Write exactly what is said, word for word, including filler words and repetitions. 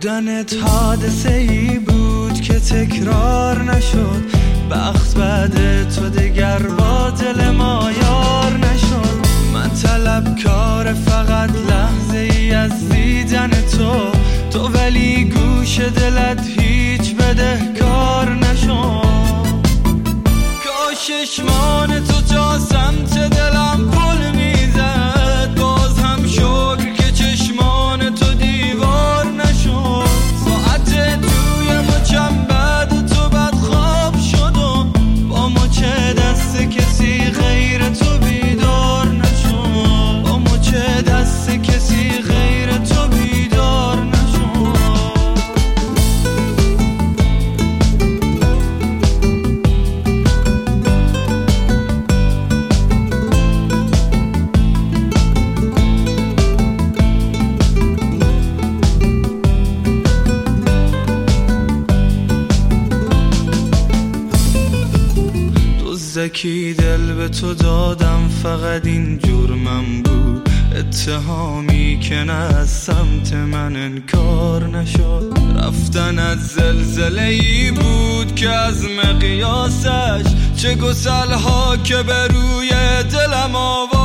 بودنت حادثه ای بود که تکرار نشد. بخت بعد تو دگر با دل ما یار نشد. من طلبکار فقط لحظه ای از دیدن تو، تو ولی گوش دلت هیچ بدهکار نشد. کاش چشمان تو تا سمت دلم پل میزد، باز هم شکر که چشمان تو دیوار نشد. ساعت توی مچم بعد تو بد خواب شد و با مچ دست کسی غیر تو بیدار نشد. با مچ دست کسی غیر تو بیدار نشد. زکی دل به تو دادم، فقط این جرمم بود. اتهامی که نه از سمت من انکار نشد. رفتن از زلزله ای بود که از مقیاسش چه گسل ها که به روی دلم آورد.